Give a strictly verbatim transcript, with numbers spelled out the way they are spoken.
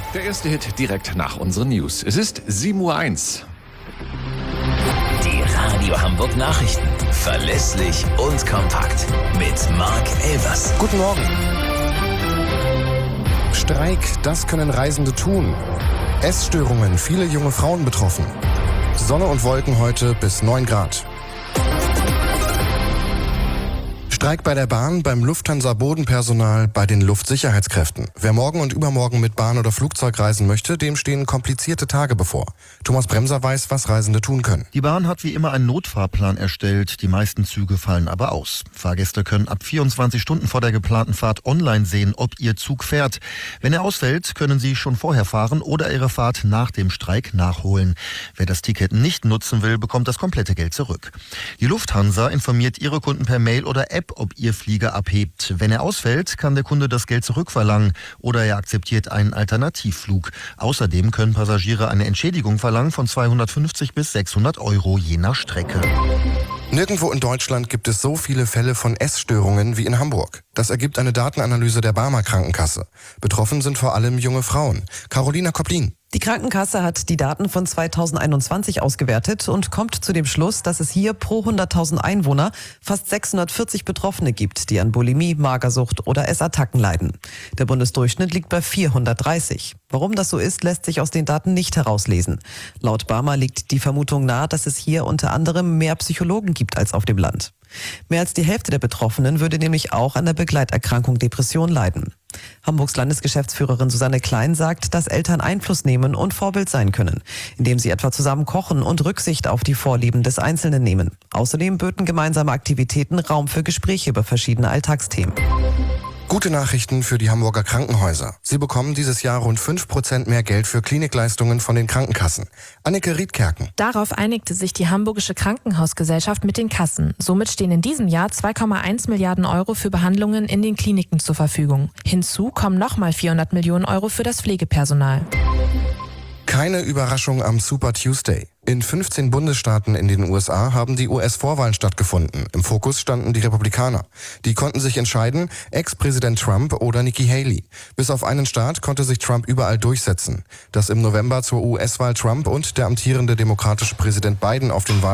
Der erste Hit direkt nach unseren News. Es ist sieben Uhr eins. Die Radio Hamburg Nachrichten. Verlässlich und kompakt. Mit Marc Elvers. Guten Morgen. Streik, das können Reisende tun. Essstörungen, viele junge Frauen betroffen. Sonne und Wolken heute bis neun Grad. Streik bei der Bahn, beim Lufthansa-Bodenpersonal, bei den Luftsicherheitskräften. Wer morgen und übermorgen mit Bahn oder Flugzeug reisen möchte, dem stehen komplizierte Tage bevor. Thomas Bremser weiß, was Reisende tun können. Die Bahn hat wie immer einen Notfahrplan erstellt. Die meisten Züge fallen aber aus. Fahrgäste können ab vierundzwanzig Stunden vor der geplanten Fahrt online sehen, ob ihr Zug fährt. Wenn er ausfällt, können sie schon vorher fahren oder ihre Fahrt nach dem Streik nachholen. Wer das Ticket nicht nutzen will, bekommt das komplette Geld zurück. Die Lufthansa informiert ihre Kunden per Mail oder App, ob ihr Flieger abhebt. Wenn er ausfällt, kann der Kunde das Geld zurückverlangen oder er akzeptiert einen Alternativflug. Außerdem können Passagiere eine Entschädigung verlangen von zweihundertfünfzig bis sechshundert Euro je nach Strecke. Nirgendwo in Deutschland gibt es so viele Fälle von Essstörungen wie in Hamburg. Das ergibt eine Datenanalyse der Barmer Krankenkasse. Betroffen sind vor allem junge Frauen. Carolina Koplin. Die Krankenkasse hat die Daten von zweitausendeinundzwanzig ausgewertet und kommt zu dem Schluss, dass es hier pro hunderttausend Einwohner fast sechshundertvierzig Betroffene gibt, die an Bulimie, Magersucht oder Essattacken leiden. Der Bundesdurchschnitt liegt bei vierhundertdreißig. Warum das so ist, lässt sich aus den Daten nicht herauslesen. Laut Barmer liegt die Vermutung nahe, dass es hier unter anderem mehr Psychologen gibt als auf dem Land. Mehr als die Hälfte der Betroffenen würde nämlich auch an der Begleiterkrankung Depression leiden. Hamburgs Landesgeschäftsführerin Susanne Klein sagt, dass Eltern Einfluss nehmen und Vorbild sein können, indem sie etwa zusammen kochen und Rücksicht auf die Vorlieben des Einzelnen nehmen. Außerdem böten gemeinsame Aktivitäten Raum für Gespräche über verschiedene Alltagsthemen. Gute Nachrichten für die Hamburger Krankenhäuser. Sie bekommen dieses Jahr rund fünf Prozent mehr Geld für Klinikleistungen von den Krankenkassen. Anneke Riedkerken. Darauf einigte sich die Hamburgische Krankenhausgesellschaft mit den Kassen. Somit stehen in diesem Jahr zwei Komma eins Milliarden Euro für Behandlungen in den Kliniken zur Verfügung. Hinzu kommen nochmal vierhundert Millionen Euro für das Pflegepersonal. Keine Überraschung am Super Tuesday. In fünfzehn Bundesstaaten in den U S A haben die U S-Vorwahlen stattgefunden. Im Fokus standen die Republikaner. Die konnten sich entscheiden, Ex-Präsident Trump oder Nikki Haley. Bis auf einen Staat konnte sich Trump überall durchsetzen. Dass im November zur U S-Wahl Trump und der amtierende demokratische Präsident Biden auf den Wahl